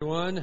everyone.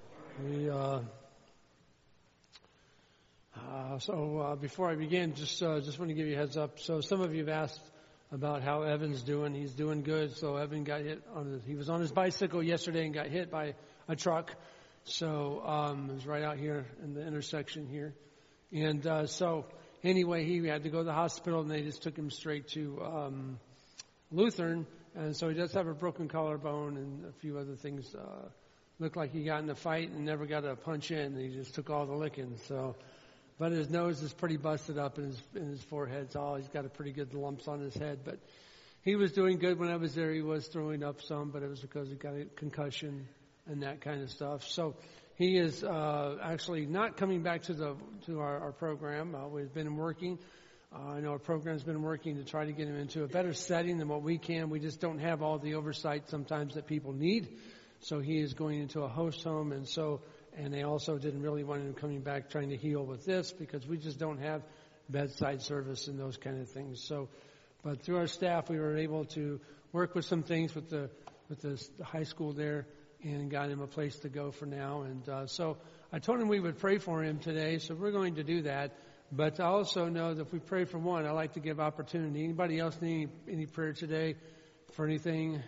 Before I begin, just want to give you a heads up. So some of you have asked about how Evan's doing. He's doing good. So Evan got hit he was on his bicycle yesterday and got hit by a truck. So it was right out here in the intersection here. And so anyway, he had to go to the hospital, and they just took him straight to Lutheran. And so he does have a broken collarbone and a few other things. Looked like he got in a fight and never got a punch in. He just took all the licking. So, but his nose is pretty busted up, and his forehead's all. He's got a pretty good lumps on his head. But he was doing good when I was there. He was throwing up some, but it was because he got a concussion and that kind of stuff. So he is actually not coming back to our program. We've been working. I know our program's been working to try to get him into a better setting than what we can. We just don't have all the oversight sometimes that people need. So he is going into a host home, and they also didn't really want him coming back trying to heal with this because we just don't have bedside service and those kind of things. So, but through our staff, we were able to work with some things with the high school there and got him a place to go for now. And so I told him we would pray for him today, so we're going to do that. But I also know that if we pray for one, I like to give opportunity. Anybody else need any prayer today for anything?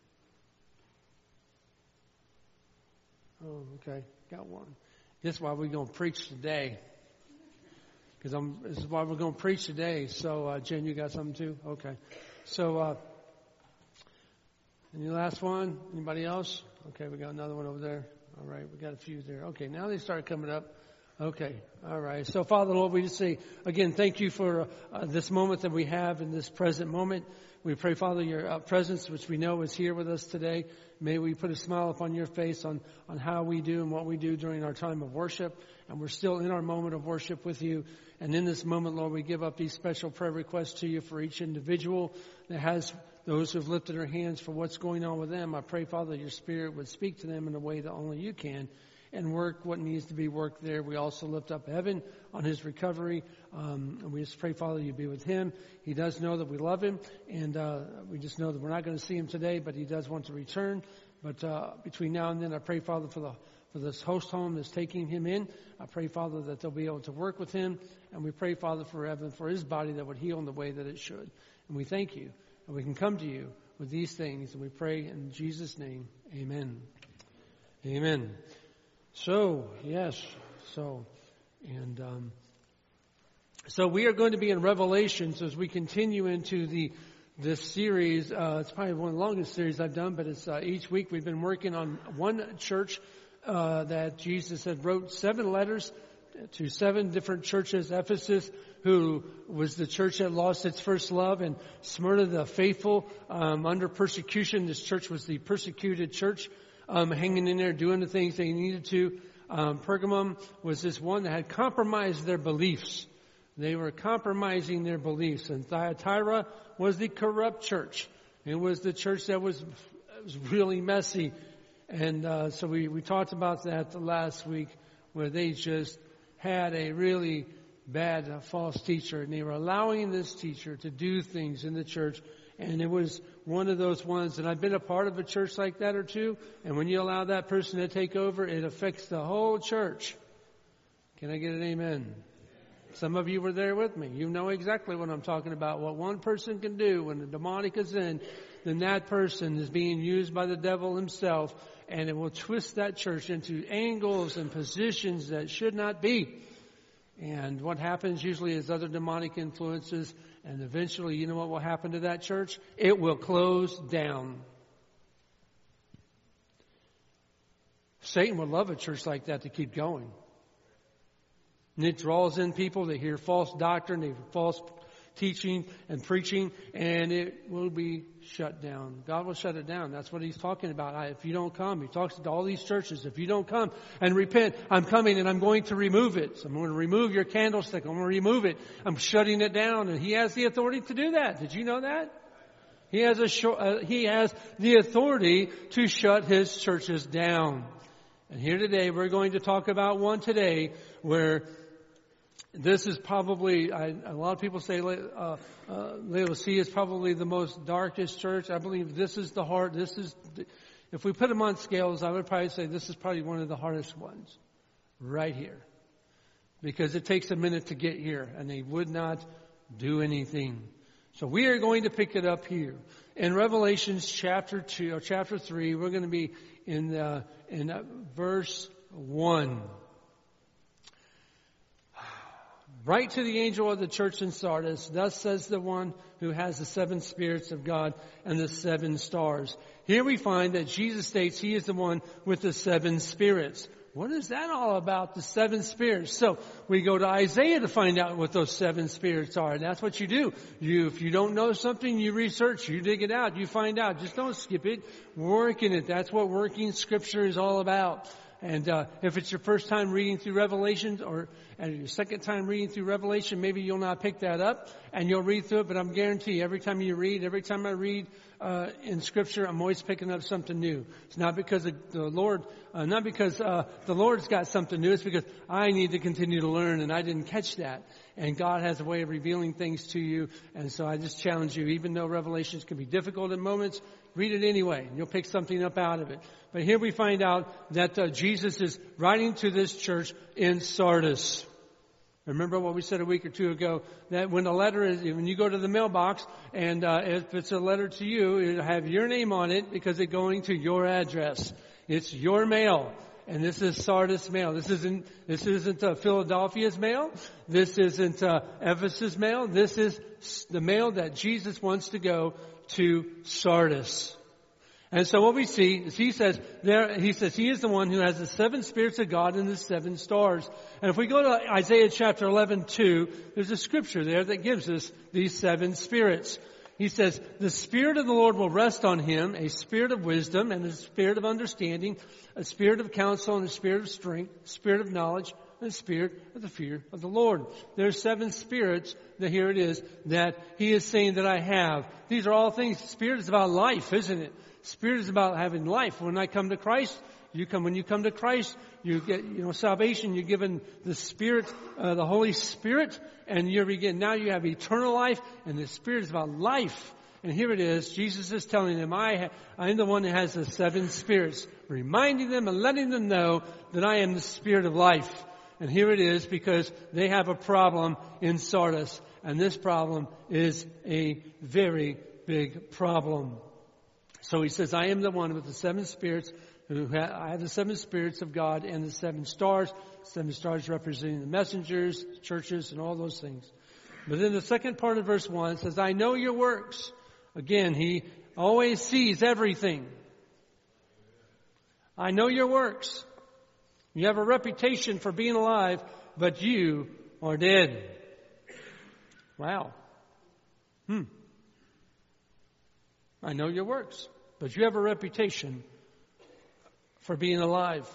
Oh, okay. Got one. This is why we're going to preach today. This is why we're going to preach today. So, Jen, you got something too? Okay. So, any last one? Anybody else? Okay, we got another one over there. All right, we got a few there. Okay, now they start coming up. Okay, all right. So, Father, Lord, we just say, again, thank you for this moment that we have in this present moment. We pray, Father, your presence, which we know is here with us today. May we put a smile upon your face on how we do and what we do during our time of worship. And we're still in our moment of worship with you. And in this moment, Lord, we give up these special prayer requests to you for each individual that has those who have lifted their hands for what's going on with them. I pray, Father, your Spirit would speak to them in a way that only you can and work what needs to be worked there. We also lift up Evan on his recovery. And we just pray, Father, you be with him. He does know that we love him, and we just know that we're not going to see him today, but he does want to return. But between now and then, I pray, Father, for this host home that's taking him in. I pray, Father, that they'll be able to work with him. And we pray, Father, for Evan, for his body that would heal in the way that it should. And we thank you. And we can come to you with these things. And we pray in Jesus' name. Amen. Amen. So, yes. So we are going to be in Revelations as we continue into this series. It's probably one of the longest series I've done, but it's each week we've been working on one church that Jesus had wrote 7 letters to 7 different churches. Ephesus, who was the church that lost its first love, and Smyrna, the faithful, under persecution. This church was the persecuted church, hanging in there, doing the things they needed to. Pergamum was this one that had compromised their beliefs. They were compromising their beliefs. And Thyatira was the corrupt church. It was the church that was really messy. And so we talked about that last week, where they just had a really bad false teacher. And they were allowing this teacher to do things in the church. And it was one of those ones, and I've been a part of a church like that or two, and when you allow that person to take over, it affects the whole church. Can I get an amen? Some of you were there with me. You know exactly what I'm talking about. What one person can do when the demonic is in, then that person is being used by the devil himself, and it will twist that church into angles and positions that should not be. And what happens usually is other demonic influences, and eventually, you know what will happen to that church? It will close down. Satan would love a church like that to keep going. And it draws in people. They hear false doctrine, they hear false teaching and preaching, and it will be shut down. God will shut it down. That's what he's talking about. If you don't come, he talks to all these churches. If you don't come and repent, I'm coming and I'm going to remove it. So I'm going to remove your candlestick. I'm going to remove it. I'm shutting it down. And he has the authority to do that. Did you know that? He has the authority to shut his churches down. And here today, we're going to talk about one today where this is probably, a lot of people say Laodicea is probably the most darkest church. I believe this is the heart. This is If we put them on scales, I would probably say this is probably one of the hardest ones. Right here. Because it takes a minute to get here. And they would not do anything. So we are going to pick it up here. In Revelation chapter 2 or chapter 3, we're going to be in verse 1. Write to the angel of the church in Sardis, thus says the one who has the 7 spirits of God and the 7 stars. Here we find that Jesus states he is the one with the 7 spirits. What is that all about, the 7 spirits? So we go to Isaiah to find out what those 7 spirits are. And that's what you do. If you don't know something, you research, you dig it out, you find out. Just don't skip it. Work in it. That's what working Scripture is all about. And if it's your first time reading through Revelations or your second time reading through Revelation, maybe you'll not pick that up and you'll read through it. But I'm guarantee every time I read in Scripture, I'm always picking up something new. It's not because the Lord's got something new. It's because I need to continue to learn and I didn't catch that. And God has a way of revealing things to you. And so I just challenge you, even though Revelations can be difficult in moments, read it anyway, and you'll pick something up out of it. But here we find out that Jesus is writing to this church in Sardis. Remember what we said a week or two ago, that when you go to the mailbox, and if it's a letter to you, it'll have your name on it because it's going to your address. It's your mail. And this is Sardis mail. This isn't Philadelphia's mail. This isn't Ephesus mail. This is the mail that Jesus wants to go to Sardis. And so what we see is he says he is the one who has the 7 spirits of God and the 7 stars. And if we go to Isaiah chapter 11:2, there's a scripture there that gives us these 7 spirits. He says, the Spirit of the Lord will rest on him, a spirit of wisdom and a spirit of understanding, a spirit of counsel and a spirit of strength, a spirit of knowledge and a spirit of the fear of the Lord. There are 7 spirits that here it is that he is saying that I have. These are all things. Spirit is about life, isn't it? Spirit is about having life. When I come to Christ, when you come to Christ, you get, salvation. You're given the Spirit, the Holy Spirit, and now you have eternal life, and the Spirit is about life. And here it is. Jesus is telling them, I am the one that has the 7 spirits, reminding them and letting them know that I am the Spirit of life. And here it is because they have a problem in Sardis, and this problem is a very big problem. So he says, I am the one with the 7 spirits. I have the 7 spirits of God and the 7 stars. 7 stars representing the messengers, churches, and all those things. But then the second part of verse 1 says, I know your works. Again, he always sees everything. I know your works. You have a reputation for being alive, but you are dead. Wow. I know your works, but you have a reputation for being alive,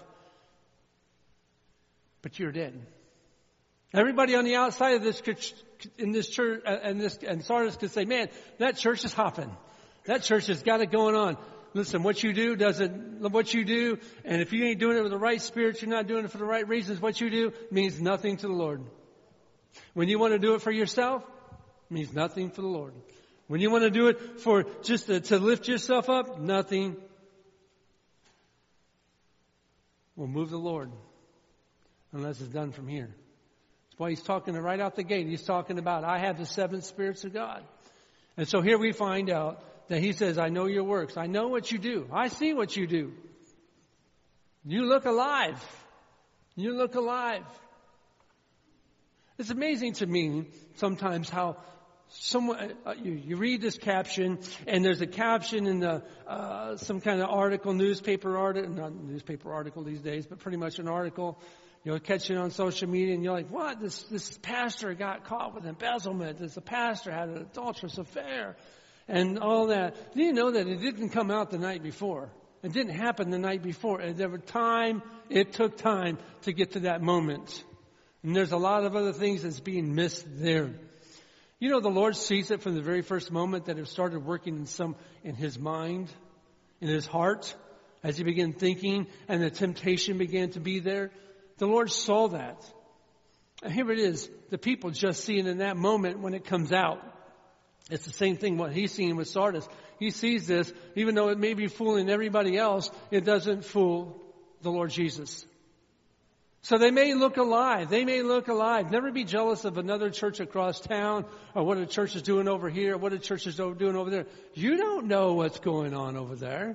but you're dead. Everybody on the outside of this in this church and Sardis could say, "Man, that church is hopping. That church has got it going on." Listen, what you do, and if you ain't doing it with the right spirit, you're not doing it for the right reasons. What you do means nothing to the Lord. When you want to do it for yourself, it means nothing for the Lord. When you want to do it for just to lift yourself up, nothing will move the Lord unless it's done from here. That's why he's talking right out the gate. He's talking about, I have the 7 spirits of God. And so here we find out that he says, I know your works. I know what you do. I see what you do. You look alive. You look alive. It's amazing to me sometimes how you read this caption, and there's a caption in the some kind of article, not newspaper article these days, but pretty much an article. You'll catch it on social media, and you're like, "What? This pastor got caught with embezzlement. This pastor had an adulterous affair, and all that." Do you know that it didn't come out the night before? It didn't happen the night before. It took time to get to that moment, and there's a lot of other things that's being missed there. You know, the Lord sees it from the very first moment that it started working in his mind, in his heart, as he began thinking and the temptation began to be there. The Lord saw that. And here it is. The people just see it in that moment when it comes out. It's the same thing what he's seeing with Sardis. He sees this, even though it may be fooling everybody else, it doesn't fool the Lord Jesus. So they may look alive. Never be jealous of another church across town or what a church is doing over here or what a church is doing over there. You don't know what's going on over there.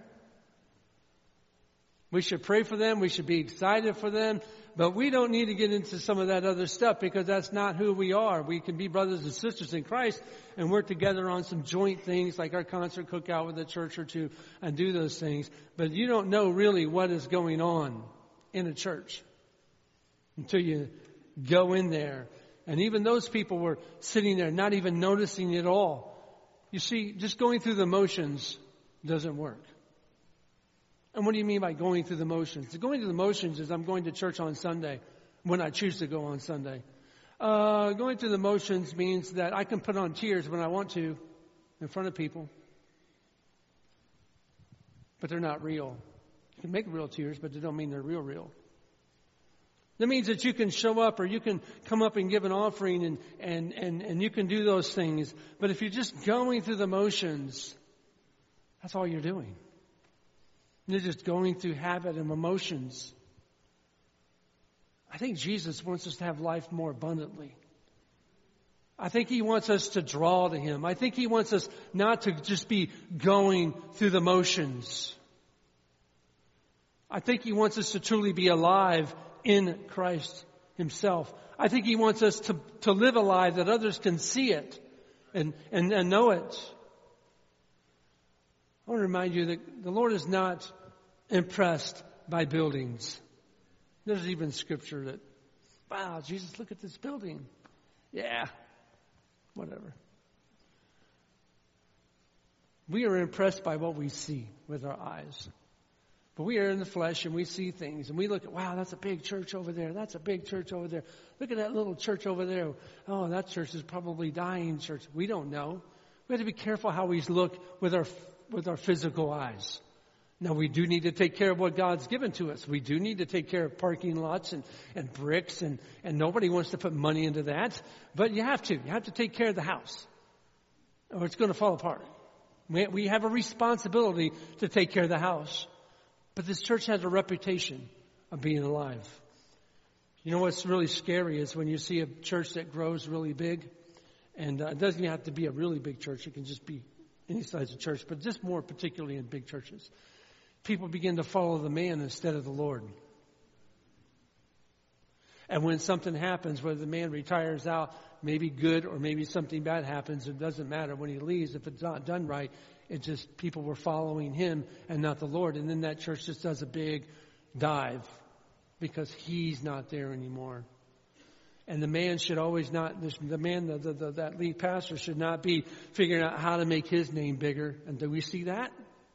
We should pray for them. We should be excited for them. But we don't need to get into some of that other stuff because that's not who we are. We can be brothers and sisters in Christ and work together on some joint things like our concert cookout with a church or two and do those things. But you don't know really what is going on in a church until you go in there. And even those people were sitting there not even noticing it all. You see, just going through the motions doesn't work. And what do you mean by going through the motions? Going through the motions is I'm going to church on Sunday when I choose to go on Sunday. Going through the motions means that I can put on tears when I want to in front of people. But they're not real. You can make real tears, but they don't mean they're real. That means that you can show up or you can come up and give an offering and you can do those things. But if you're just going through the motions, that's all you're doing. You're just going through habit and emotions. I think Jesus wants us to have life more abundantly. I think He wants us to draw to Him. I think He wants us not to just be going through the motions. I think He wants us to truly be alive in Christ Himself. I think He wants us to live a life that others can see it and know it. I want to remind you that the Lord is not impressed by buildings. There's even scripture that, wow, Jesus, look at this building. Yeah, whatever. We are impressed by what we see with our eyes. But we are in the flesh and we see things and we look at, wow, that's a big church over there. That's a big church over there. Look at that little church over there. Oh, that church is probably dying church. We don't know. We have to be careful how we look with our physical eyes. Now, we do need to take care of what God's given to us. We do need to take care of parking lots and bricks and nobody wants to put money into that. But you have to. You have to take care of the house or it's going to fall apart. We have a responsibility to take care of the house. But this church has a reputation of being alive. You know what's really scary is when you see a church that grows really big. And it doesn't have to be a really big church. It can just be any size of church. But just more particularly in big churches. People begin to follow the man instead of the Lord. And when something happens, whether the man retires out, maybe good or maybe something bad happens, it doesn't matter. When he leaves, if it's not done right, it's just people were following him and not the Lord. And then that church just does a big dive because he's not there anymore. And the man should always not, that lead pastor should not be figuring out how to make his name bigger. And do we see that?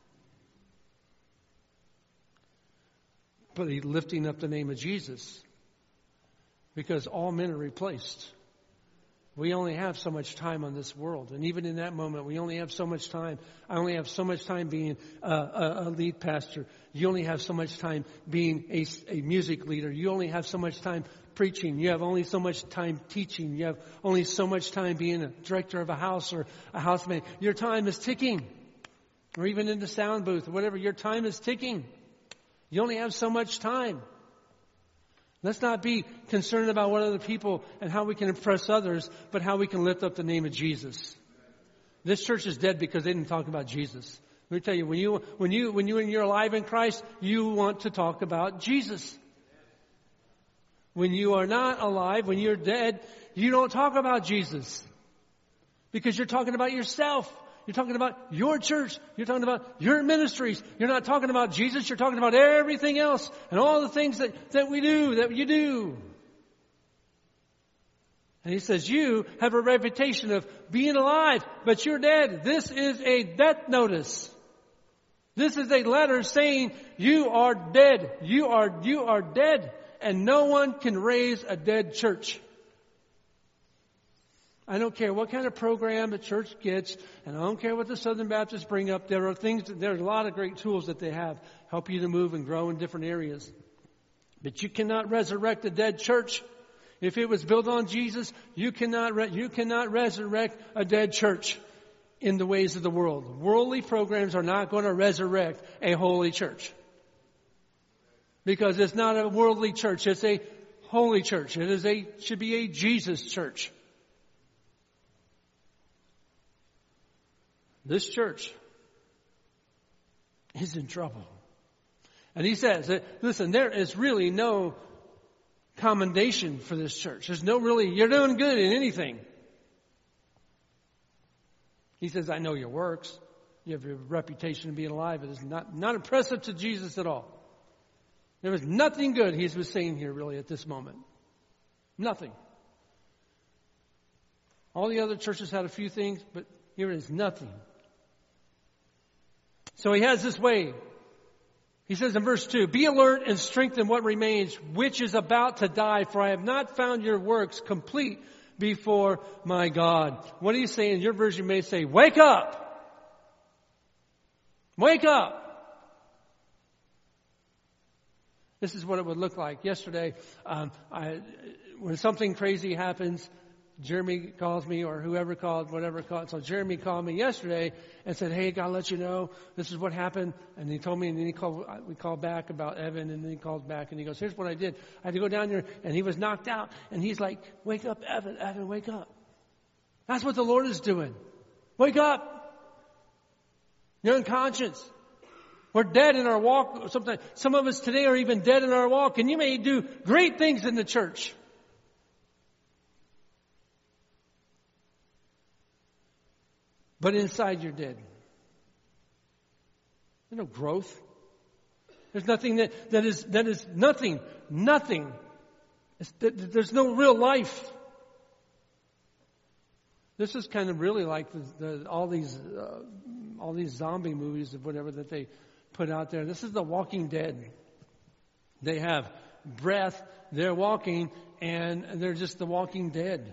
But he's lifting up the name of Jesus. Because all men are replaced. We only have so much time on this world. And even in that moment, we only have so much time. I only have so much time being a lead pastor. You only have so much time being a music leader. You only have so much time preaching. You have only so much time teaching. You have only so much time being a director of a house or a housemate. Your time is ticking. Or even in the sound booth or whatever. Your time is ticking. You only have so much time. Let's not be concerned about what other people and how we can impress others, but how we can lift up the name of Jesus. This church is dead because they didn't talk about Jesus. Let me tell you, when you're alive in Christ, you want to talk about Jesus. When you are not alive, when you're dead, you don't talk about Jesus. Because you're talking about yourself. You're talking about your church. You're talking about your ministries. You're not talking about Jesus. You're talking about everything else and all the things that we do, that you do. And he says, you have a reputation of being alive, but you're dead. This is a death notice. This is a letter saying you are dead. You are dead. And no one can raise a dead church. I don't care what kind of program the church gets, and I don't care what the Southern Baptists bring up. There are a lot of great tools that they have, help you to move and grow in different areas. But you cannot resurrect a dead church. If it was built on Jesus, you cannot resurrect a dead church. in the ways of the world. Worldly programs are not going to resurrect a holy church. Because it's not a worldly church, it's a holy church. Should be a Jesus church. This church is in trouble. And he says, listen, there is really no commendation for this church. There's no really, you're doing good in anything. He says, I know your works. You have a reputation of being alive. It is not impressive to Jesus at all. There was nothing good he was saying here really at this moment. Nothing. All the other churches had a few things, but here is nothing. So he has this way. He says in verse 2, be alert and strengthen what remains, which is about to die, for I have not found your works complete before my God. What are you saying? Your version may say, wake up! Wake up! This is what it would look like. Yesterday, when something crazy happens, Jeremy calls me, or whoever called, whatever called. So Jeremy called me yesterday and said, hey, gotta let you know, this is what happened. And he told me, and then we called back about Evan, and then he called back and he goes, here's what I did. I had to go down there, and he was knocked out. And he's like, wake up, Evan, wake up. That's what the Lord is doing. Wake up. You're unconscious. We're dead in our walk. Sometimes some of us today are even dead in our walk, and you may do great things in the church. But inside you're dead. There's no growth. There's nothing that is nothing. There's no real life. This is kind of really like all these zombie movies of whatever that they put out there. This is The Walking Dead. They have breath, they're walking, and they're just the walking dead.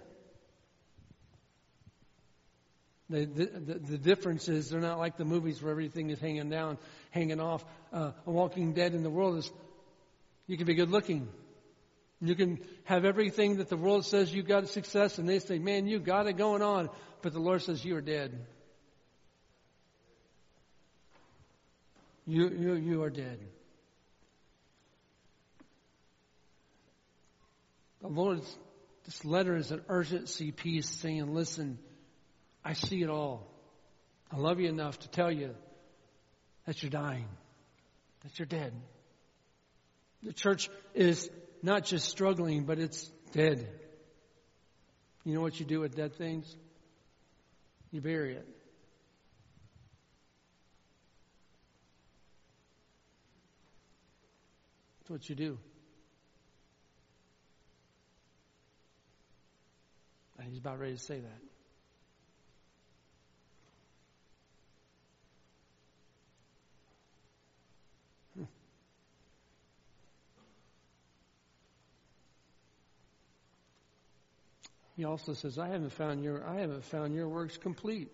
The difference is they're not like the movies where everything is hanging down, hanging off. A walking dead in the world is, you can be good looking. You can have everything that the world says you got success, and they say, man, you got it going on. But the Lord says you are dead. You are dead. The Lord's, this letter is an urgency piece saying, listen, I see it all. I love you enough to tell you that you're dying, that you're dead. The church is not just struggling, but it's dead. You know what you do with dead things? You bury it. That's what you do. And he's about ready to say that. He also says, I haven't found your works complete.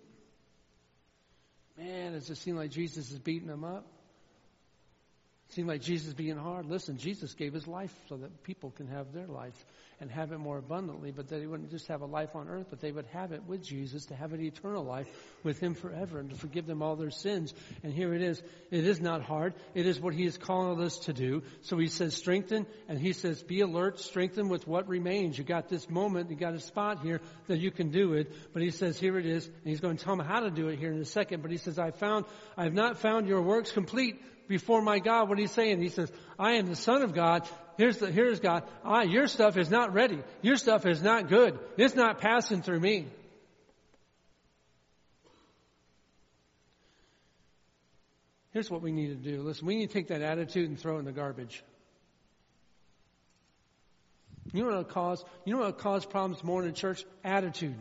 Man, does it seem like Jesus is beating them up? Seem like Jesus being hard? Listen, Jesus gave his life so that people can have their life and have it more abundantly, but that they wouldn't just have a life on earth, but they would have it with Jesus, to have an eternal life with him forever and to forgive them all their sins. And here it is. It is not hard. It is what he is calling us to do. So he says strengthen, and he says be alert, strengthen with what remains. You got this moment, you got a spot here that you can do it. But he says here it is, and he's going to tell them how to do it here in a second. But he says, I have not found your works complete before my God. What he's saying, he says, I am the Son of God. Here's God. Your stuff is not ready. Your stuff is not good. It's not passing through me. Here's what we need to do. Listen, we need to take that attitude and throw it in the garbage. You know what caused problems more in the church? Attitude.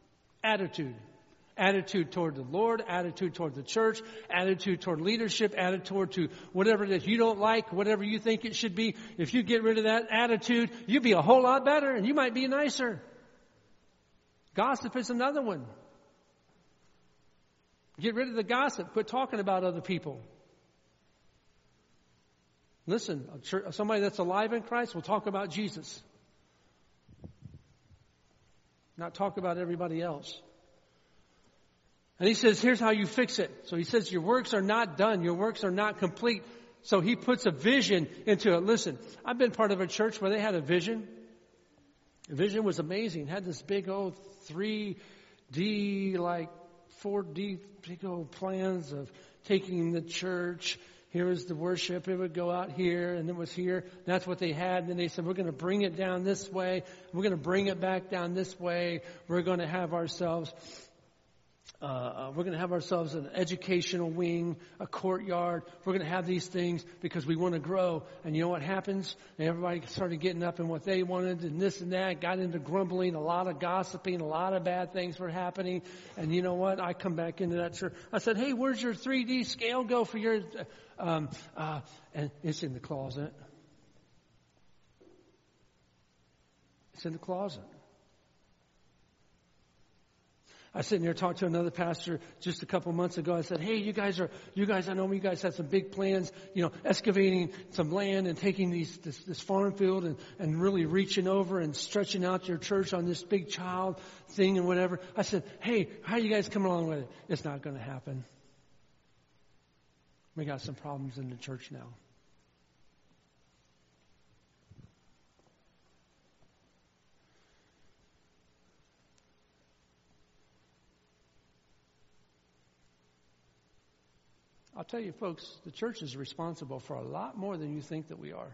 Attitude toward the Lord, attitude toward the church, attitude toward leadership, attitude to whatever that you don't like, whatever you think it should be. If you get rid of that attitude, you'd be a whole lot better and you might be nicer. Gossip is another one. Get rid of the gossip. Quit talking about other people. Listen, somebody that's alive in Christ will talk about Jesus. Not talk about everybody else. And he says, here's how you fix it. So he says, your works are not done. Your works are not complete. So he puts a vision into it. Listen, I've been part of a church where they had a vision. The vision was amazing. It had this big old 3D, like 4D, big old plans of taking the church. Here was the worship. It would go out here, and it was here. That's what they had. And then they said, we're going to bring it down this way. We're going to bring it back down this way. We're going to have ourselves an educational wing, a courtyard. We're going to have these things because we want to grow. And you know what happens? And everybody started getting up in what they wanted and this and that. Got into grumbling, a lot of gossiping, a lot of bad things were happening. And you know what? I come back into that church. I said, hey, where's your 3D scale go for your... and it's in the closet. It's in the closet. I was sitting there talking to another pastor just a couple months ago. I said, hey, I know you guys have some big plans, excavating some land and taking this farm field and really reaching over and stretching out your church on this big child thing and whatever. I said, hey, how are you guys coming along with it? It's not going to happen. We got some problems in the church now. I'll tell you, folks, the church is responsible for a lot more than you think that we are.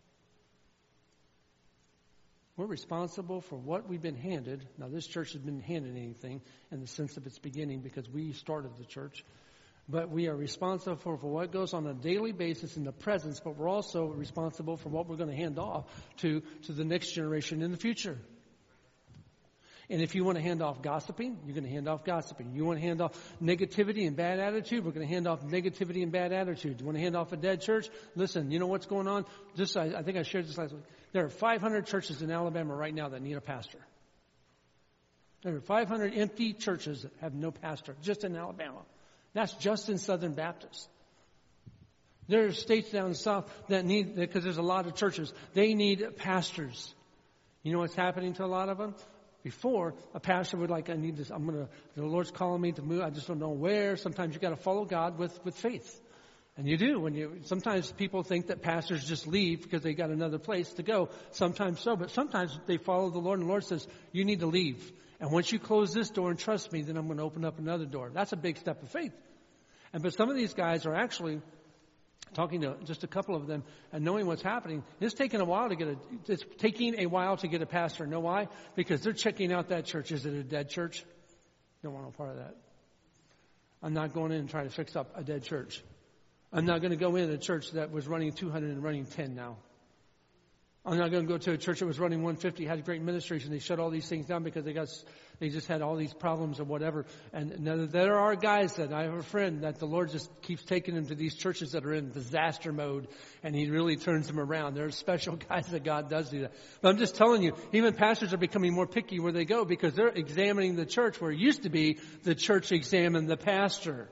We're responsible for what we've been handed. Now, this church has been handed anything in the sense of its beginning because we started the church. But we are responsible for what goes on a daily basis in the presence, but we're also responsible for what we're going to hand off to the next generation in the future. And if you want to hand off gossiping, you're going to hand off gossiping. You want to hand off negativity and bad attitude, we're going to hand off negativity and bad attitude. You want to hand off a dead church? Listen, you know what's going on? I think I shared this last week. There are 500 churches in Alabama right now that need a pastor. There are 500 empty churches that have no pastor, just in Alabama. That's just in Southern Baptist. There are states down south that need, because there's a lot of churches, they need pastors. You know what's happening to a lot of them? Before, a pastor would I need this, the Lord's calling me to move, I just don't know where. Sometimes you got to follow God with faith. And you do. Sometimes people think that pastors just leave because they got another place to go. Sometimes so, but sometimes they follow the Lord and the Lord says, you need to leave. And once you close this door and trust me, then I'm going to open up another door. That's a big step of faith. But some of these guys are actually talking to just a couple of them and knowing what's happening. It's taking a while to get a pastor. Know why? Because they're checking out that church. Is it a dead church? Don't want no part of that. I'm not going in and trying to fix up a dead church. I'm not going to go in a church that was running 200 and running 10 now. I'm not going to go to a church that was running 150, had great ministries, and they shut all these things down because they just had all these problems or whatever. And now there are guys that I have a friend that the Lord just keeps taking them to these churches that are in disaster mode, and He really turns them around. There are special guys that God does do that. But I'm just telling you, even pastors are becoming more picky where they go because they're examining the church where it used to be the church examined the pastor.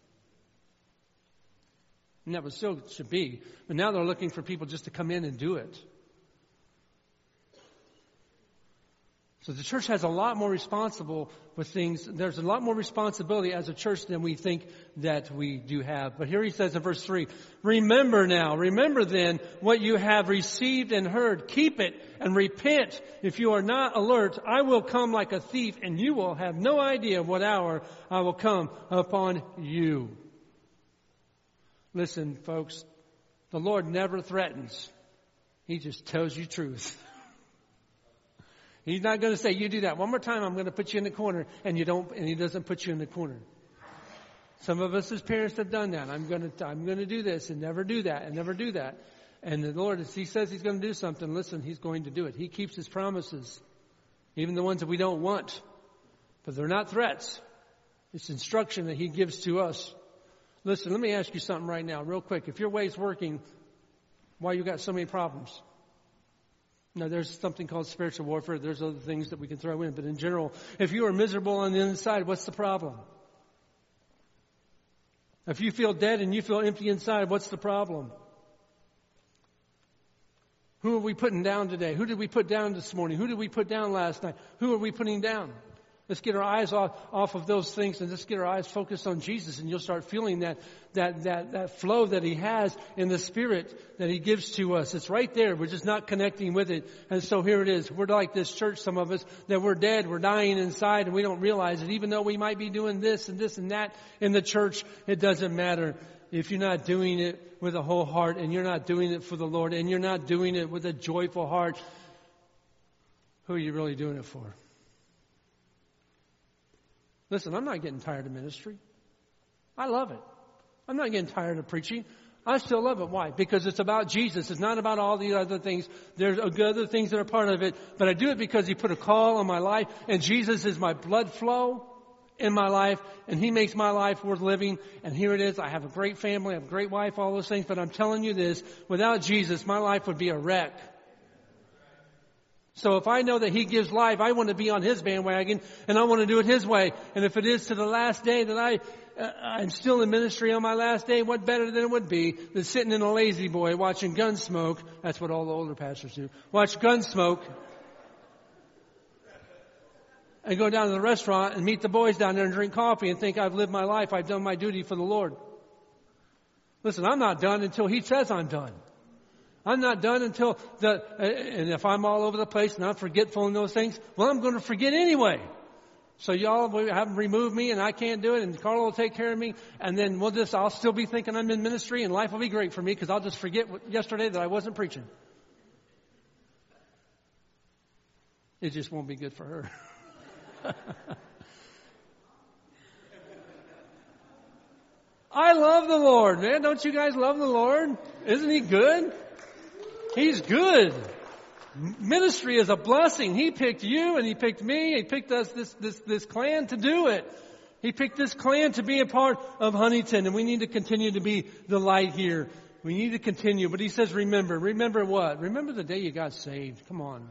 And that was still should be. But now they're looking for people just to come in and do it. So the church has a lot more responsible with things. There's a lot more responsibility as a church than we think that we do have. But here he says in verse 3, remember then what you have received and heard. Keep it and repent. If you are not alert, I will come like a thief and you will have no idea what hour I will come upon you. Listen, folks, the Lord never threatens. He just tells you truth. He's not going to say, you do that one more time, I'm going to put you in the corner, and He doesn't put you in the corner. Some of us as parents have done that. I'm going to do this and never do that and never do that. And the Lord, if He says He's going to do something, listen, He's going to do it. He keeps His promises, even the ones that we don't want. But they're not threats. It's instruction that He gives to us. Listen, let me ask you something right now, real quick. If your way's working, why you got so many problems? Now, there's something called spiritual warfare. There's other things that we can throw in. But in general, if you are miserable on the inside, what's the problem? If you feel dead and you feel empty inside, what's the problem? Who are we putting down today? Who did we put down this morning? Who did we put down last night? Who are we putting down? Let's get our eyes off of those things and let's get our eyes focused on Jesus, and you'll start feeling that flow that He has in the Spirit that He gives to us. It's right there. We're just not connecting with it. And so here it is. We're like this church, some of us, that we're dead. We're dying inside and we don't realize it. Even though we might be doing this and that in the church, it doesn't matter. If you're not doing it with a whole heart and you're not doing it for the Lord and you're not doing it with a joyful heart, who are you really doing it for? Listen, I'm not getting tired of ministry. I love it. I'm not getting tired of preaching. I still love it. Why? Because it's about Jesus. It's not about all the other things. There's other things that are part of it. But I do it because He put a call on my life. And Jesus is my blood flow in my life. And He makes my life worth living. And here it is. I have a great family. I have a great wife, all those things. But I'm telling you this. Without Jesus, my life would be a wreck. So if I know that He gives life, I want to be on His bandwagon, and I want to do it His way. And if it is to the last day that I'm still in ministry on my last day, what better than it would be than sitting in a lazy boy watching Gunsmoke. That's what all the older pastors do. Watch Gunsmoke. And go down to the restaurant and meet the boys down there and drink coffee and think I've lived my life. I've done my duty for the Lord. Listen, I'm not done until He says I'm done. I'm not done until and if I'm all over the place and I'm forgetful in those things, well, I'm going to forget anyway. So y'all have removed me and I can't do it, and Carla will take care of me, and then I'll still be thinking I'm in ministry, and life will be great for me because I'll just forget yesterday that I wasn't preaching. It just won't be good for her. I love the Lord, man. Don't you guys love the Lord? Isn't He good? He's good. Ministry is a blessing. He picked you and He picked me. He picked us, this clan, to do it. He picked this clan to be a part of Huntington, and we need to continue to be the light here. We need to continue. But He says, remember. Remember what? Remember the day you got saved. Come on.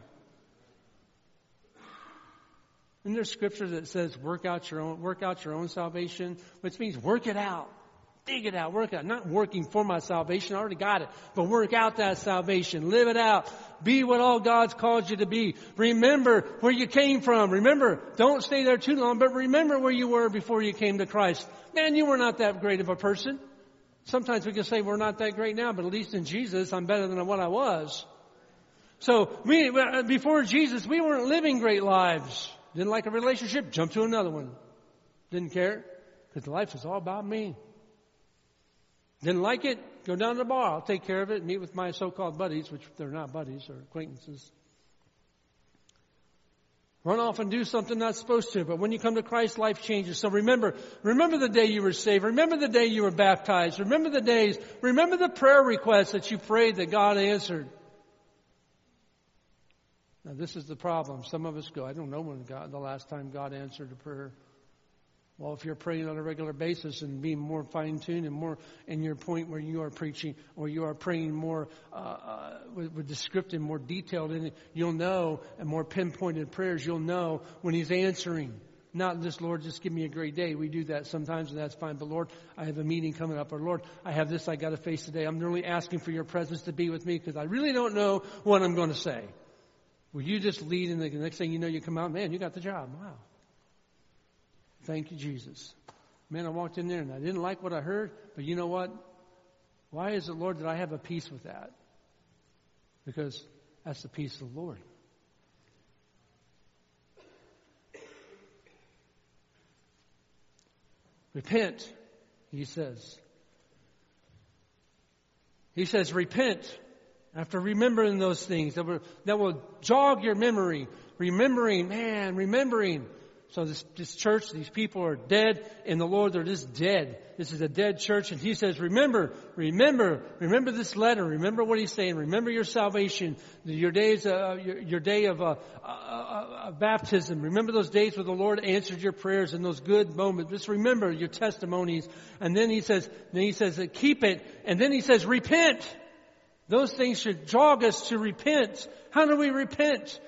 Isn't there scripture that says work out your own salvation? Which means work it out. Dig it out, work it out. Not working for my salvation, I already got it. But work out that salvation. Live it out. Be what all God's called you to be. Remember where you came from. Remember, don't stay there too long, but remember where you were before you came to Christ. Man, you were not that great of a person. Sometimes we can say we're not that great now, but at least in Jesus, I'm better than what I was. So before Jesus, we weren't living great lives. Didn't like a relationship, jump to another one. Didn't care, because life was all about me. Didn't like it? Go down to the bar. I'll take care of it. Meet with my so-called buddies, which they're not buddies, or acquaintances. Run off and do something not supposed to. But when you come to Christ, life changes. So remember the day you were saved. Remember the day you were baptized. Remember the prayer requests that you prayed that God answered. Now this is the problem. Some of us go, I don't know when the last time God answered a prayer. Well, if you're praying on a regular basis and being more fine-tuned and more in your point where you are preaching, or you are praying more with descriptive, more detailed in it, you'll know, and more pinpointed prayers, you'll know when He's answering. Not just, Lord, just give me a great day. We do that sometimes, and that's fine. But Lord, I have a meeting coming up. Or Lord, I have this I got to face today. I'm really asking for your presence to be with me because I really don't know what I'm going to say. Will you just lead, and the next thing you know, you come out, man, you got the job. Wow. Thank you, Jesus. Man, I walked in there and I didn't like what I heard, but you know what? Why is it, Lord, that I have a peace with that? Because that's the peace of the Lord. Repent, He says. He says, repent after remembering those things that will jog your memory. Remembering. So this church, these people are dead in the Lord. They're just dead. This is a dead church. And He says, remember this letter. Remember what He's saying. Remember your salvation, your day of baptism. Remember those days where the Lord answered your prayers and those good moments. Just remember your testimonies. And then He says, keep it. And then He says, repent. Those things should jog us to repent. How do we repent?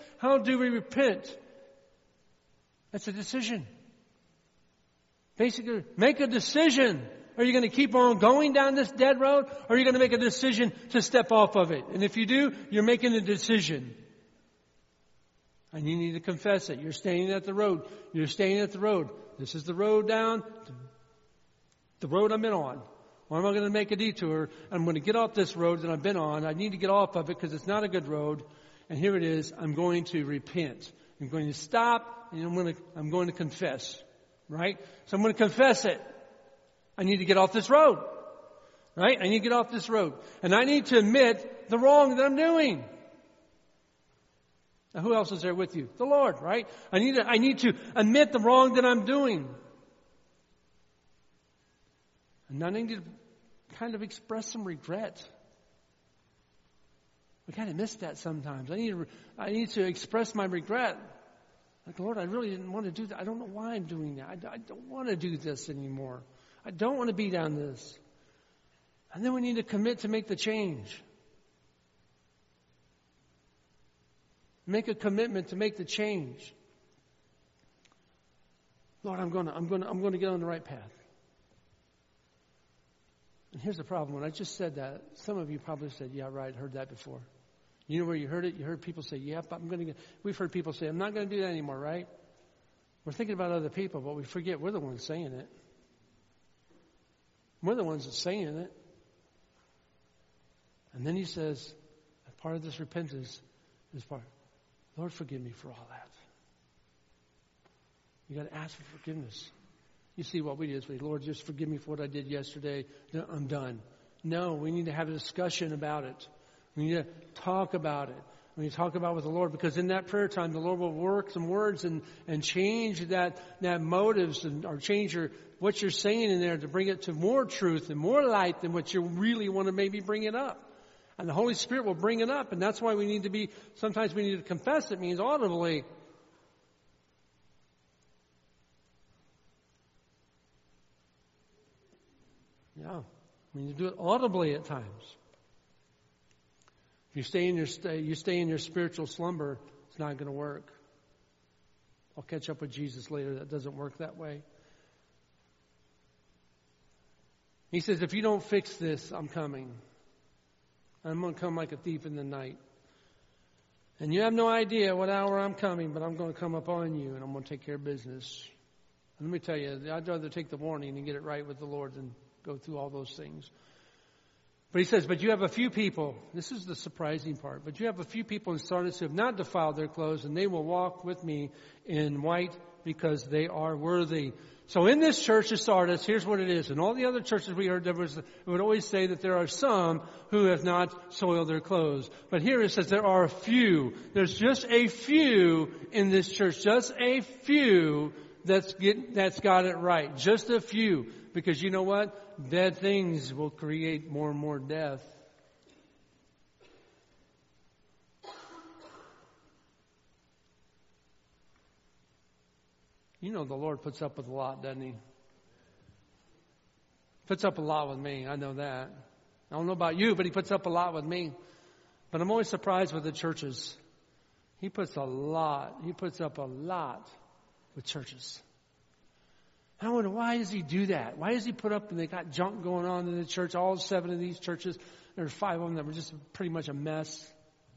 That's a decision. Basically, make a decision. Are you going to keep on going down this dead road? Or are you going to make a decision to step off of it? And if you do, you're making a decision. And you need to confess it. You're staying at the road. You're staying at the road. This is the road down, the road I've been on. Or am I going to make a detour? I'm going to get off this road that I've been on. I need to get off of it because it's not a good road. And here it is. I'm going to repent. I'm going to stop and I'm going to confess. Right? So I'm going to confess it. I need to get off this road. Right? I need to get off this road. And I need to admit the wrong that I'm doing. Now, who else is there with you? The Lord, right? I need to admit the wrong that I'm doing. And I need to kind of express some regret. We kind of miss that sometimes. I need to express my regret. Like, Lord, I really didn't want to do that. I don't know why I'm doing that. I don't want to do this anymore. I don't want to be down this. And then we need to commit to make the change. Make a commitment to make the change. Lord, I'm going to get on the right path. And here's the problem. When I just said that, some of you probably said, yeah, right, heard that before. You know where you heard it? You heard people say, yep, we've heard people say, I'm not going to do that anymore, right? We're thinking about other people, but we forget we're the ones saying it. We're the ones that's saying it. And then he says, part of this repentance is Lord, forgive me for all that. You got to ask for forgiveness. You see what we did is, Lord, just forgive me for what I did yesterday. I'm done. No, we need to have a discussion about it. We need to talk about it. We need to talk about it with the Lord, because in that prayer time, the Lord will work some words and change that motives or change what you're saying in there to bring it to more truth and more light than what you really want to maybe bring it up. And the Holy Spirit will bring it up. And that's why sometimes we need to confess. It means audibly. Yeah. We need to do it audibly at times. If you stay in your spiritual slumber, it's not going to work. I'll catch up with Jesus later. That doesn't work that way. He says, if you don't fix this, I'm coming. I'm going to come like a thief in the night. And you have no idea what hour I'm coming, but I'm going to come upon you and I'm going to take care of business. And let me tell you, I'd rather take the warning and get it right with the Lord than go through all those things. But he says, but you have a few people, this is the surprising part, but you have a few people in Sardis who have not defiled their clothes, and they will walk with me in white because they are worthy. So in this church of Sardis, here's what it is. In all the other churches we heard, it would always say that there are some who have not soiled their clothes. But here it says there are a few. There's just a few in this church. Just a few that's got it right. Just a few. Because you know what? Bad things will create more and more death. You know the Lord puts up with a lot, doesn't He? Puts up a lot with me. I know that. I don't know about you, but He puts up a lot with me. But I'm always surprised with the churches. He puts up a lot with churches. I wonder, why does He do that? Why does He put up, and they got junk going on in the church, all 7 of these churches, there's 5 of them that were just pretty much a mess.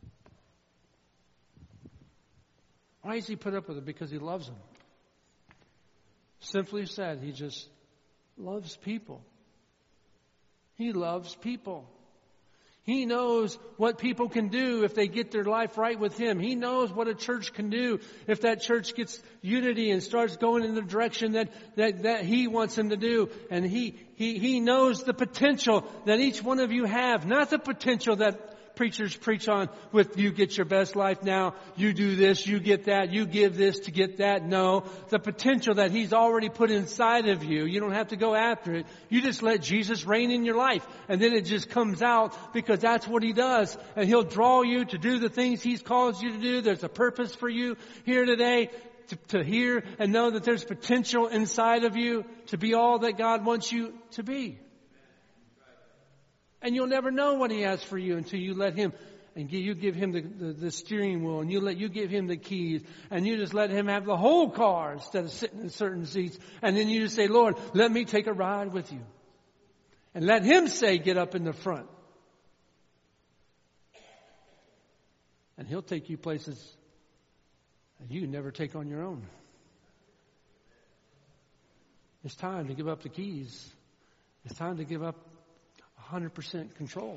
Why does He put up with it? Because He loves them. Simply said, He just loves people. He loves people. He knows what people can do if they get their life right with Him. He knows what a church can do if that church gets unity and starts going in the direction that He wants them to do. And He knows the potential that each one of you have, not the potential that preachers preach on with you get your best life now, you do this, you get that, you give this to get that. No, the potential that He's already put inside of you. You don't have to go after it. You just let Jesus reign in your life, and then it just comes out, because that's what He does. And He'll draw you to do the things He's called you to do. There's a purpose for you here today to hear and know that there's potential inside of you to be all that God wants you to be. And you'll never know what He has for you until you let Him, and you give Him the steering wheel, and you give Him the keys, and you just let Him have the whole car instead of sitting in certain seats. And then you just say, Lord, let me take a ride with you. And let Him say, get up in the front. And He'll take you places you can never take on your own. It's time to give up the keys. It's time to give up 100% control.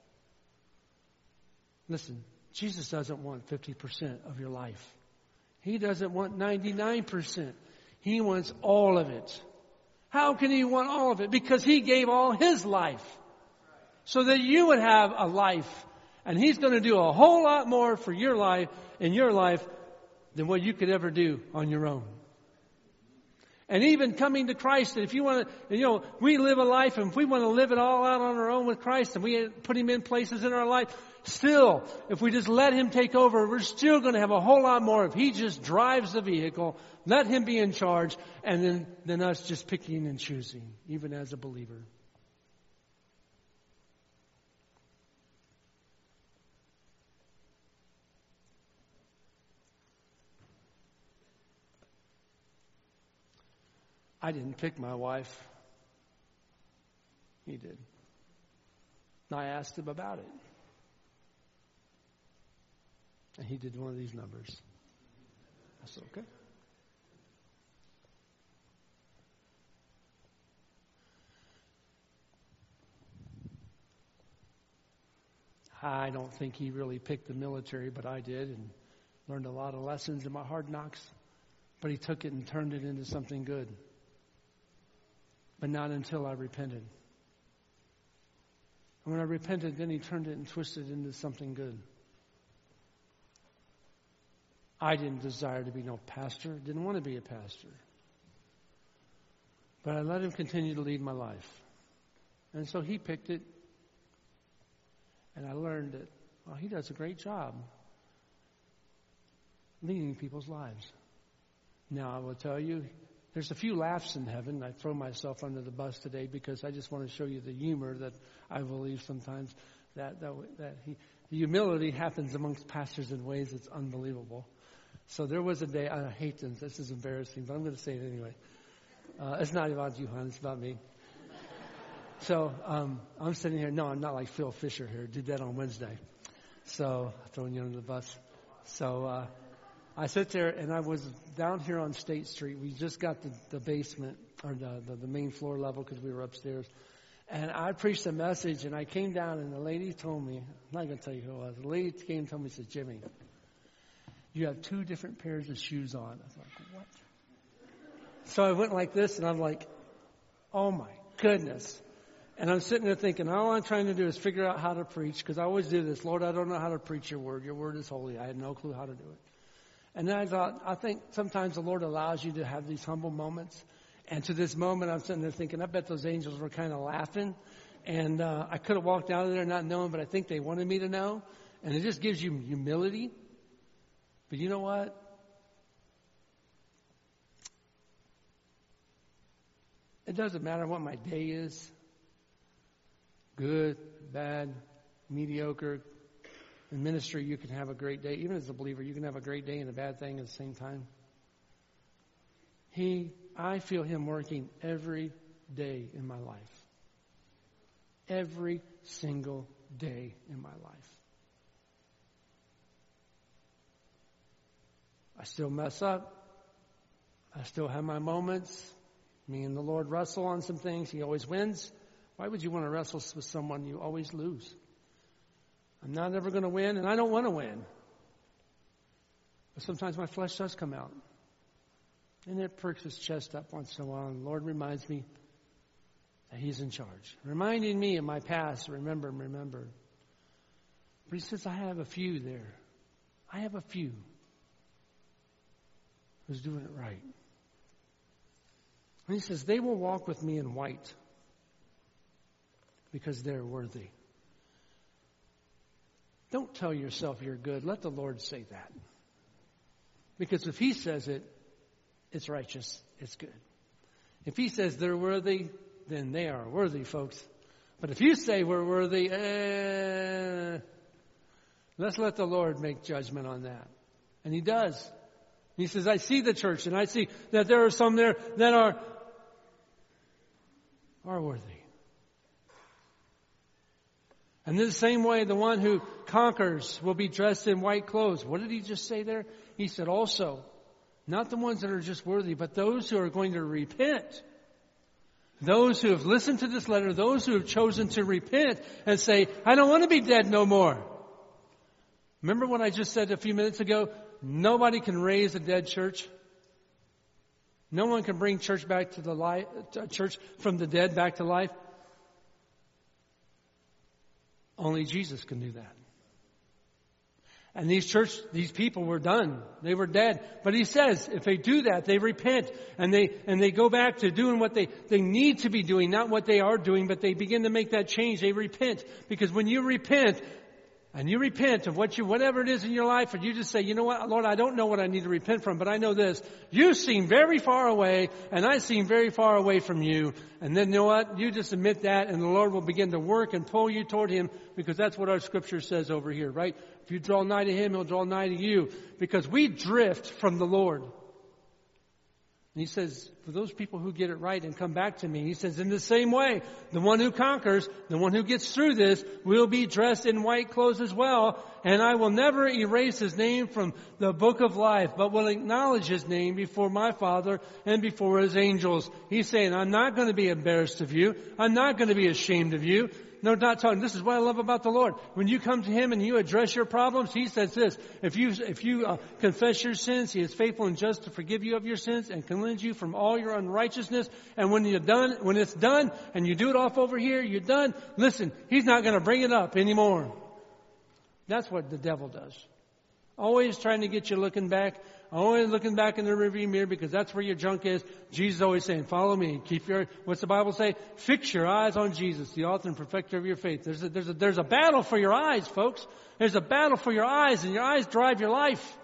Listen, Jesus doesn't want 50% of your life. He doesn't want 99%. He wants all of it. How can He want all of it? Because He gave all His life so that you would have a life. And He's going to do a whole lot more for your life, in your life, than what you could ever do on your own. And even coming to Christ, if you want to, we live a life, and if we want to live it all out on our own with Christ, and we put Him in places in our life, still, if we just let Him take over, we're still going to have a whole lot more if He just drives the vehicle, let Him be in charge, and then us just picking and choosing, even as a believer. I didn't pick my wife. He did. And I asked Him about it. And He did one of these numbers. I said, okay. I don't think He really picked the military, but I did, and learned a lot of lessons in my hard knocks. But He took it and turned it into something good. But not until I repented. And when I repented, then He turned it and twisted it into something good. I didn't desire to be no pastor. Didn't want to be a pastor. But I let Him continue to lead my life. And so He picked it. And I learned that, well, He does a great job leading people's lives. Now, I will tell you, there's a few laughs in heaven. I throw myself under the bus today because I just want to show you the humor that I believe sometimes that the humility happens amongst pastors in ways that's unbelievable. So there was a day, I hate this is embarrassing, but I'm going to say it anyway. It's not about you, hon, it's about me. So I'm sitting here. No, I'm not like Phil Fisher here. Did that on Wednesday. So throwing you under the bus. So I sit there, and I was down here on State Street. We just got the basement, or the main floor level, because we were upstairs. And I preached a message, and I came down, and the lady told me, I'm not going to tell you who it was. The lady came and told me, said, Jimmy, you have 2 different pairs of shoes on. I was like, what? So I went like this, and I'm like, oh my goodness. And I'm sitting there thinking, all I'm trying to do is figure out how to preach, because I always do this. Lord, I don't know how to preach your word. Your word is holy. I had no clue how to do it. And then I think sometimes the Lord allows you to have these humble moments. And to this moment, I'm sitting there thinking, I bet those angels were kind of laughing. And I could have walked out of there not knowing, but I think they wanted me to know. And it just gives you humility. But you know what? It doesn't matter what my day is. Good, bad, mediocre. In ministry, you can have a great day. Even as a believer, you can have a great day and a bad thing at the same time. I feel Him working every day in my life. Every single day in my life. I still mess up. I still have my moments. Me and the Lord wrestle on some things. He always wins. Why would you want to wrestle with someone you always lose? I'm not ever going to win, and I don't want to win. But sometimes my flesh does come out. And it perks its chest up once in a while, and the Lord reminds me that He's in charge. Reminding me of my past, remember. But He says, I have a few there. I have a few who's doing it right. And He says, they will walk with me in white because they're worthy. Don't tell yourself you're good. Let the Lord say that. Because if He says it, it's righteous. It's good. If He says they're worthy, then they are worthy, folks. But if you say we're worthy, let's let the Lord make judgment on that. And He does. He says, I see the church, and I see that there are some there that are worthy. And in the same way, the one who conquers will be dressed in white clothes. What did he just say there? He said also, not the ones that are just worthy, but those who are going to repent. Those who have listened to this letter, those who have chosen to repent and say, I don't want to be dead no more. Remember what I just said a few minutes ago? Nobody can raise a dead church. No one can bring church back to the life, church from the dead back to life. Only Jesus can do that. And these people were done. They were dead. But he says, if they do that, they repent and they go back to doing what they need to be doing, not what they are doing, but they begin to make that change. They repent. Because when you repent, and you repent of whatever it is in your life, and you just say, you know what, Lord, I don't know what I need to repent from, but I know this. You seem very far away, and I seem very far away from you. And then, you know what? You just admit that, and the Lord will begin to work and pull you toward Him, because that's what our Scripture says over here, right? If you draw nigh to Him, He'll draw nigh to you. Because we drift from the Lord. And He says, for those people who get it right and come back to me, He says, in the same way, the one who conquers, the one who gets through this, will be dressed in white clothes as well. And I will never erase his name from the book of life, but will acknowledge his name before my Father and before His angels. He's saying, I'm not going to be embarrassed of you. I'm not going to be ashamed of you. No, not talking. This is what I love about the Lord. When you come to Him and you address your problems, He says this: if you confess your sins, He is faithful and just to forgive you of your sins and cleanse you from all your unrighteousness. And when it's done, and you do it off over here, you're done. Listen, He's not going to bring it up anymore. That's what the devil does. Always trying to get you looking back. Always looking back in the rearview mirror, because that's where your junk is. Jesus is always saying, follow me. What's the Bible say? Fix your eyes on Jesus, the author and perfecter of your faith. There's a battle for your eyes, folks. There's a battle for your eyes, and your eyes drive your life.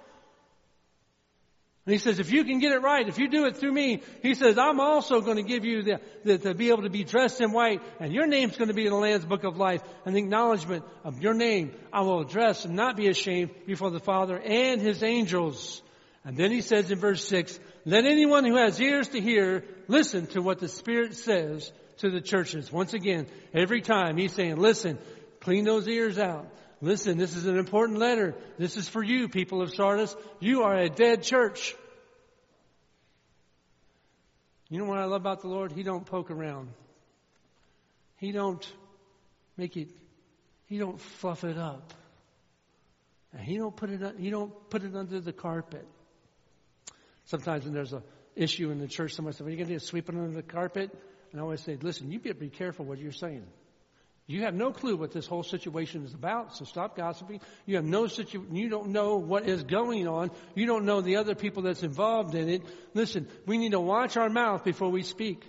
And He says, if you can get it right, if you do it through me, He says, I'm also going to give you to be able to be dressed in white, and your name's going to be in the Lamb's Book of Life, and the acknowledgement of your name I will address and not be ashamed before the Father and His angels. And then He says in verse 6, let anyone who has ears to hear listen to what the Spirit says to the churches. Once again, every time He's saying, listen, clean those ears out. Listen, this is an important letter. This is for you, people of Sardis. You are a dead church. You know what I love about the Lord? He don't poke around. He don't fluff it up. And He don't put it under the carpet. Sometimes when there's an issue in the church, somebody says, are you going to sweep it under the carpet? And I always say, listen, you better be careful what you're saying. You have no clue what this whole situation is about, so stop gossiping. You don't know what is going on. You don't know the other people that's involved in it. Listen, we need to watch our mouth before we speak.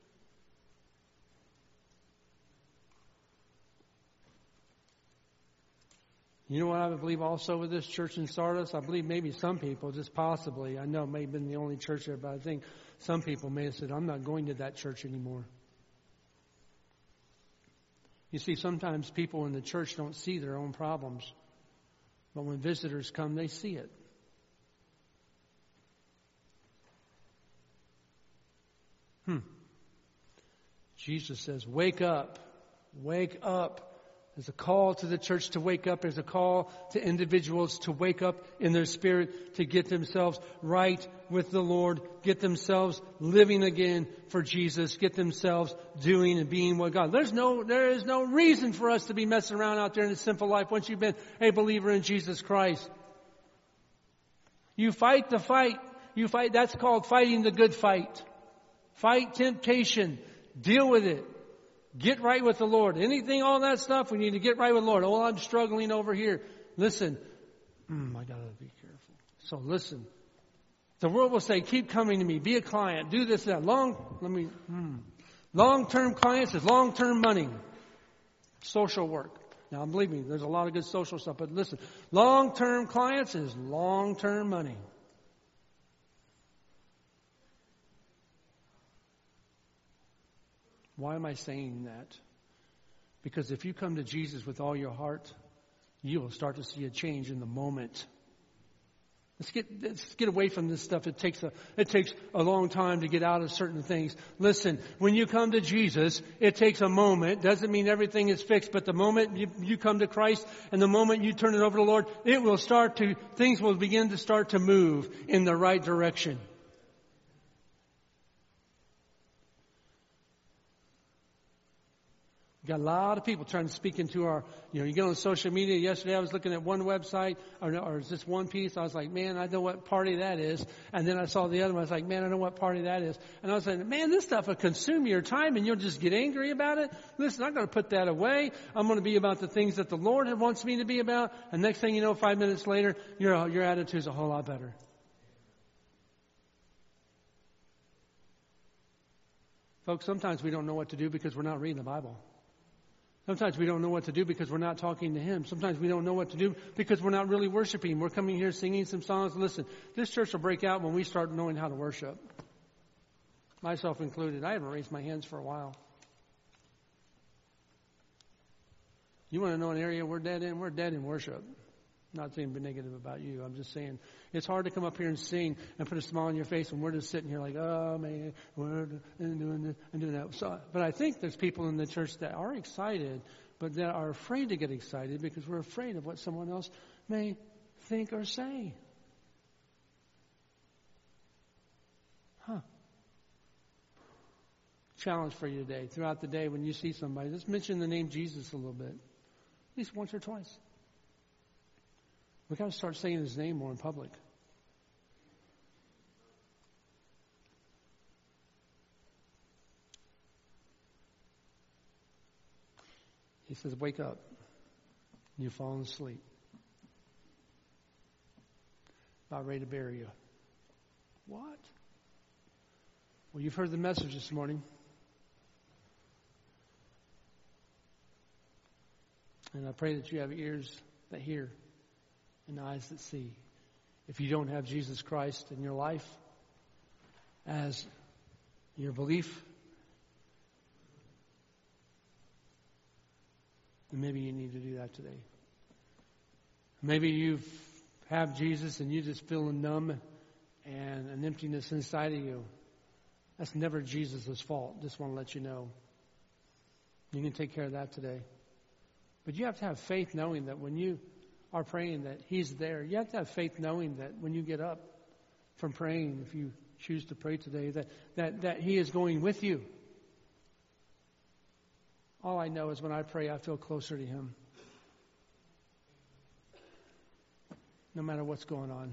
You know what I believe also with this church in Sardis? I believe maybe some people, just possibly, I know it may have been the only church there, but I think some people may have said, I'm not going to that church anymore. You see, sometimes people in the church don't see their own problems. But when visitors come, they see it. Jesus says, wake up. Wake up. There's a call to the church to wake up. There's a call to individuals to wake up in their spirit, to get themselves right with the Lord, get themselves living again for Jesus, get themselves doing and being what God. There is no reason for us to be messing around out there in the sinful life once you've been a believer in Jesus Christ. You fight the fight. You fight. That's called fighting the good fight. Fight temptation. Deal with it. Get right with the Lord. Anything, all that stuff, we need to get right with the Lord. Oh, I'm struggling over here. Listen. I gotta be careful. So listen. The world will say, keep coming to me. Be a client. Do this, that. Long-term clients is long-term money. Social work. Now, believe me, there's a lot of good social stuff, but listen. Long-term clients is long-term money. Why am I saying that? Because if you come to Jesus with all your heart, you will start to see a change in the moment. Let's get away from this stuff. It takes a long time to get out of certain things. Listen, when you come to Jesus, it takes a moment. Doesn't mean everything is fixed, but the moment you come to Christ and the moment you turn it over to the Lord, things will begin to start to move in the right direction. Got a lot of people trying to speak into our, you get on social media. Yesterday I was looking at one website or just one piece. I was like, man, I know what party that is. And then I saw the other one. I was like, man, I know what party that is. And I was like, man, this stuff will consume your time and you'll just get angry about it. Listen, I'm going to put that away. I'm going to be about the things that the Lord wants me to be about. And next thing you know, 5 minutes later, your attitude's a whole lot better. Folks, sometimes we don't know what to do because we're not reading the Bible. Sometimes we don't know what to do because we're not talking to Him. Sometimes we don't know what to do because we're not really worshiping. We're coming here singing some songs. Listen, this church will break out when we start knowing how to worship. Myself included. I haven't raised my hands for a while. You want to know an area we're dead in? We're dead in worship. Not saying negative about you. I'm just saying it's hard to come up here and sing and put a smile on your face when we're just sitting here like, oh man, we're doing this and doing that. So, but I think there's people in the church that are excited, but that are afraid to get excited because we're afraid of what someone else may think or say. Challenge for you today. Throughout the day when you see somebody, just mention the name Jesus a little bit. At least once or twice. We've got to start saying His name more in public. He says, wake up. You've fallen asleep. About ready to bury you. What? Well, you've heard the message this morning. And I pray that you have ears that hear and eyes that see. If you don't have Jesus Christ in your life as your belief, then maybe you need to do that today. Maybe you have Jesus and you just feeling numb and an emptiness inside of you. That's never Jesus' fault. Just want to let you know. You can take care of that today. But you have to have faith knowing that when you are praying that He's there. You have to have faith knowing that when you get up from praying, if you choose to pray today, that He is going with you. All I know is when I pray, I feel closer to Him. No matter what's going on.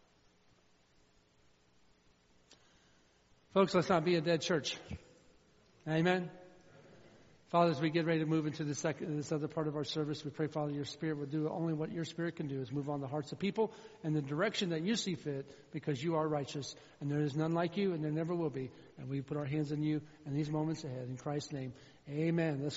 Folks, let's not be a dead church. Amen. Father, as we get ready to move into this other part of our service, we pray, Father, your Spirit will do only what your Spirit can do, is move on the hearts of people in the direction that you see fit, because you are righteous, and there is none like you, and there never will be. And we put our hands on you in these moments ahead. In Christ's name, amen. Let's